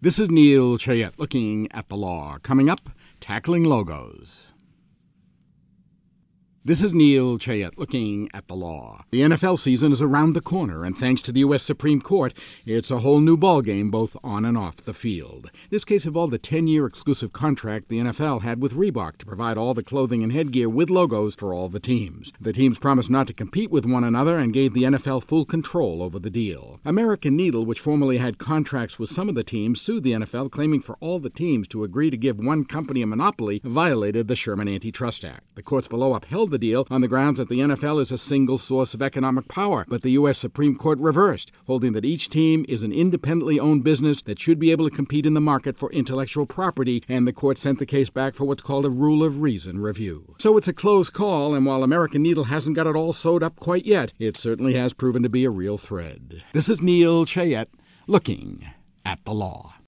This is Neil Chayette looking at the law. Coming up, tackling logos. This is Neil Chayette looking at the law. The NFL season is around the corner, and thanks to the U.S. Supreme Court, it's a whole new ballgame both on and off the field. This case involved a 10-year exclusive contract the NFL had with Reebok to provide all the clothing and headgear with logos for all the teams. The teams promised not to compete with one another and gave the NFL full control over the deal. American Needle, which formerly had contracts with some of the teams, sued the NFL, claiming for all the teams to agree to give one company a monopoly violated the Sherman Antitrust Act. The courts below upheld the deal on the grounds that the NFL is a single source of economic power, but the U.S. Supreme Court reversed, holding that each team is an independently owned business that should be able to compete in the market for intellectual property, and the court sent the case back for what's called a rule of reason review. So it's a close call, and while American Needle hasn't got it all sewed up quite yet, it certainly has proven to be a real thread. This is Neil Chayette looking at the law.